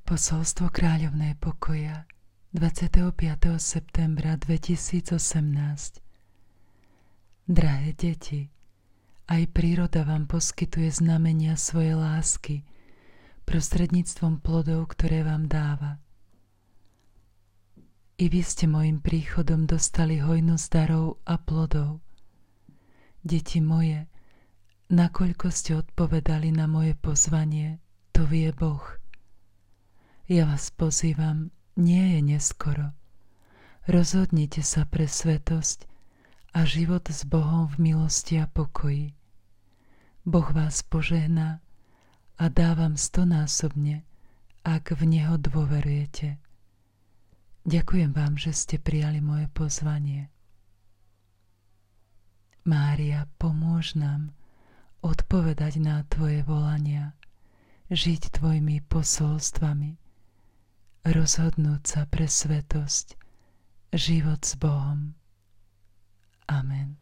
Posolstvo kráľovnej pokoja 25. septembra 2018. Drahé deti, aj príroda vám poskytuje znamenia svojej lásky prostredníctvom plodov, ktoré vám dáva. I vy ste mojím príchodom dostali hojnosť darov a plodov. Deti moje, nakoľko ste odpovedali na moje pozvanie, to vie Boh. Ja vás pozývam, nie je neskoro. Rozhodnite sa pre svätosť a život s Bohom v milosti a pokoji. Boh vás požehná a dá vám 100-násobne, ak v Neho dôverujete. Ďakujem vám, že ste prijali moje pozvanie. Mária, pomôž nám odpovedať na Tvoje volania, žiť Tvojimi posolstvami, rozhodnúť sa pre svätosť, život s Bohom. Amen.